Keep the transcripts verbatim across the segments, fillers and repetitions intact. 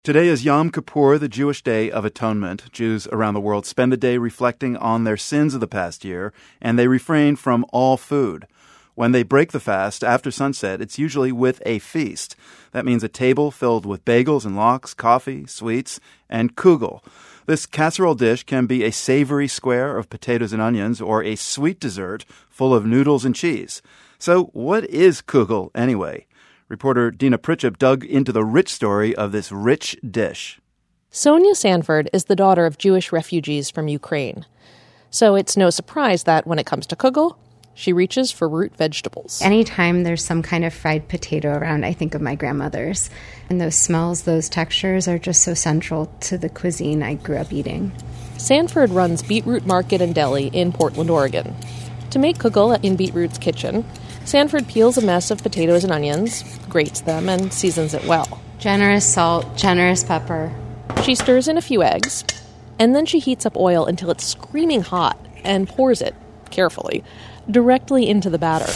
Today is Yom Kippur, the Jewish Day of Atonement. Jews around the world spend the day reflecting on their sins of the past year, and they refrain from all food. When they break the fast after sunset, it's usually with a feast. That means a table filled with bagels and lox, coffee, sweets, and kugel. This casserole dish can be a savory square of potatoes and onions or a sweet dessert full of noodles and cheese. So what is kugel anyway? Reporter Dina Pritchett dug into the rich story of this rich dish. Sonia Sanford is the daughter of Jewish refugees from Ukraine. So it's no surprise that when it comes to kugel, she reaches for root vegetables. Anytime there's some kind of fried potato around, I think of my grandmother's. And those smells, those textures are just so central to the cuisine I grew up eating. Sanford runs Beetroot Market and Deli in Portland, Oregon. To make kugel in Beetroot's kitchen, Sanford peels a mess of potatoes and onions, grates them, and seasons it well. Generous salt, generous pepper. She stirs in a few eggs, and then she heats up oil until it's screaming hot and pours it, carefully, directly into the batter.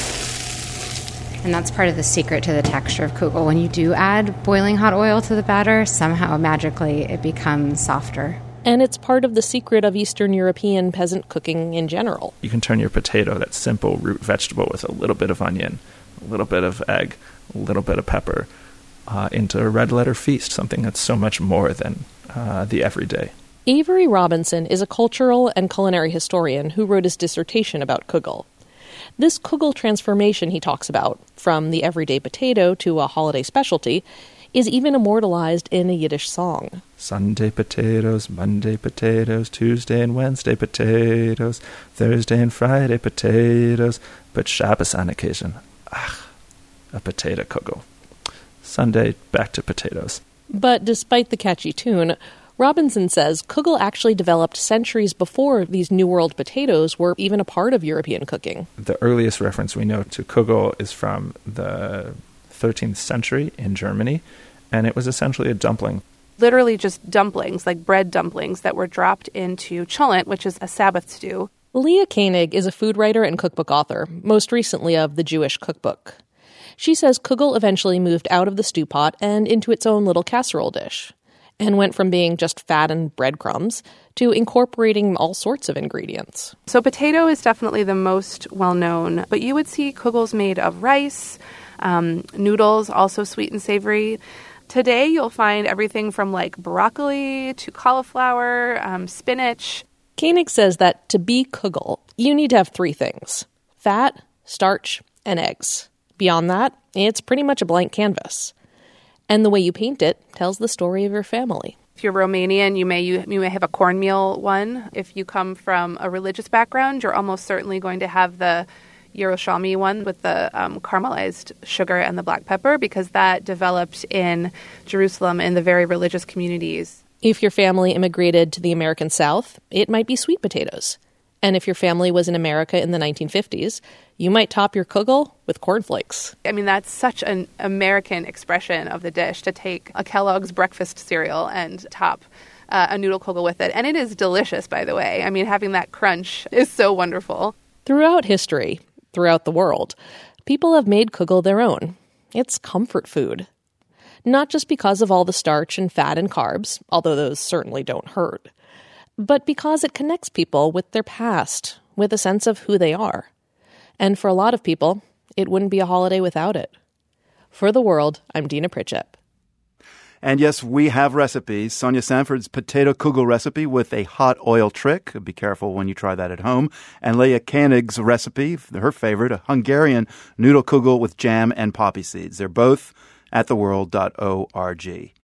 And that's part of the secret to the texture of kugel. When you do add boiling hot oil to the batter, somehow magically it becomes softer. And it's part of the secret of Eastern European peasant cooking in general. You can turn your potato, that simple root vegetable with a little bit of onion, a little bit of egg, a little bit of pepper, uh, into a red letter feast, something that's so much more than uh, the everyday. Avery Robinson is a cultural and culinary historian who wrote his dissertation about kugel. This kugel transformation he talks about, from the everyday potato to a holiday specialty, is even immortalized in a Yiddish song. Sunday potatoes, Monday potatoes, Tuesday and Wednesday potatoes, Thursday and Friday potatoes, but Shabbos on occasion, ach, a potato kugel. Sunday, back to potatoes. But despite the catchy tune, Robinson says kugel actually developed centuries before these New World potatoes were even a part of European cooking. The earliest reference we know to kugel is from the thirteenth century in Germany, and it was essentially a dumpling. Literally just dumplings, like bread dumplings, that were dropped into cholent, which is a Sabbath stew. Leah Koenig is a food writer and cookbook author, most recently of The Jewish Cookbook. She says kugel eventually moved out of the stew pot and into its own little casserole dish, and went from being just fat and breadcrumbs to incorporating all sorts of ingredients. So potato is definitely the most well-known, but you would see kugels made of rice, um, noodles, also sweet and savory. Today you'll find everything from like broccoli to cauliflower, um, spinach. Koenig says that to be kugel, you need to have three things: fat, starch, and eggs. Beyond that, it's pretty much a blank canvas. And the way you paint it tells the story of your family. If you're Romanian, you may you, you may have a cornmeal one. If you come from a religious background, you're almost certainly going to have the Yerushalmi one with the um, caramelized sugar and the black pepper, because that developed in Jerusalem in the very religious communities. If your family immigrated to the American South, it might be sweet potatoes. And if your family was in America in the nineteen fifties, you might top your kugel with cornflakes. I mean, that's such an American expression of the dish, to take a Kellogg's breakfast cereal and top uh, a noodle kugel with it. And it is delicious, by the way. I mean, having that crunch is so wonderful. Throughout history, throughout the world, people have made kugel their own. It's comfort food. Not just because of all the starch and fat and carbs, although those certainly don't hurt, but because it connects people with their past, with a sense of who they are. And for a lot of people, it wouldn't be a holiday without it. For The World, I'm Dina Pritchett. And yes, we have recipes. Sonia Sanford's potato kugel recipe with a hot oil trick. Be careful when you try that at home. And Leah Koenig's recipe, her favorite, a Hungarian noodle kugel with jam and poppy seeds. They're both at the world dot org.